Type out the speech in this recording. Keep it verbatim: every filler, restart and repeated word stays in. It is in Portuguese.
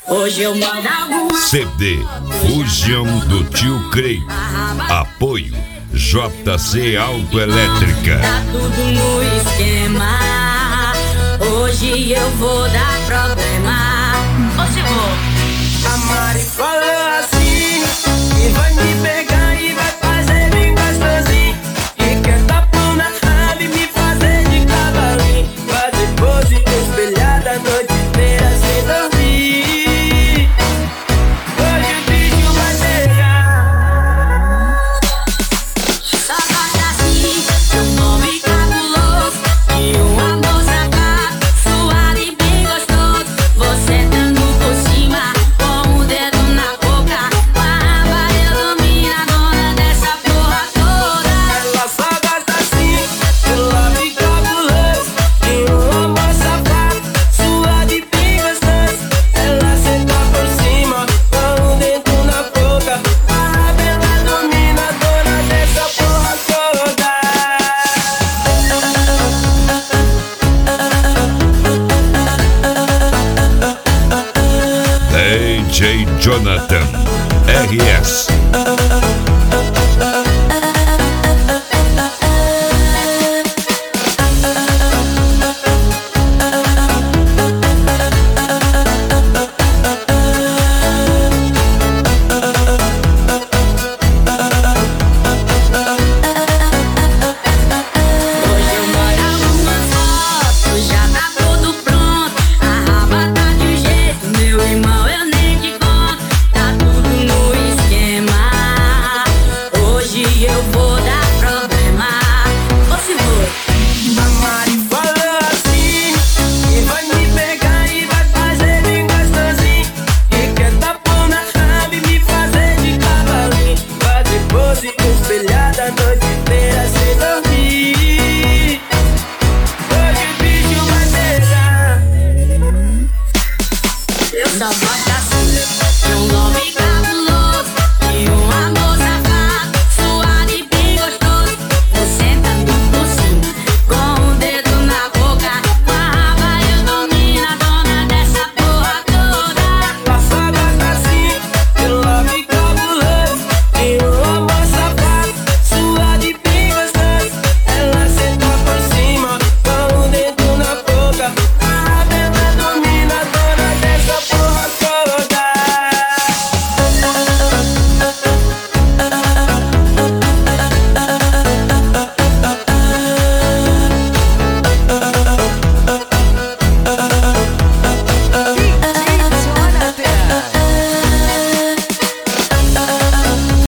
Hoje eu mando alguma. C D Fusion do Tio Creio. Apoio J C Autoelétrica. Tá tudo no esquema. Hoje eu vou dar problema. Hoje eu vou. A Mari falou assim, que vai me pegar e vai fazer bem gostosinho. E quer tapão na raba e me fazer de cavalinho. Fazer pose espelhada a noite inteira sem dormir. Hoje o bicho vai pegar. Só gosta assim, um nome cabuloso e um amor safado, suado e bem gostoso. Você dando por cima, com o dedo na boca, com a raba eu domino a dona dessa porra toda. Ela só gosta assim, do love cabuloso e um amor safado, suado e bem gostoso. Ela senta por cima, com o dedo na boca, a raba ela domina a dona dessa porra toda. D J Jonathan R S. Hoje eu mando algumas fotos, já tá tudo pronto. A raba tá de jeito, meu irmão, eu nem te conto. Tá tudo no esquema. Hoje eu vou dar problema. Hoje eu vou. A Mari falou assim, que vai me pegar e vai fazer bem gostosinho. E quer tapão na raba e me fazer de cavalinho. Fazer pose espelhada a noite inteira sem dormir. Hoje o bicho vai pegar. Eu só gosto assim, de um nome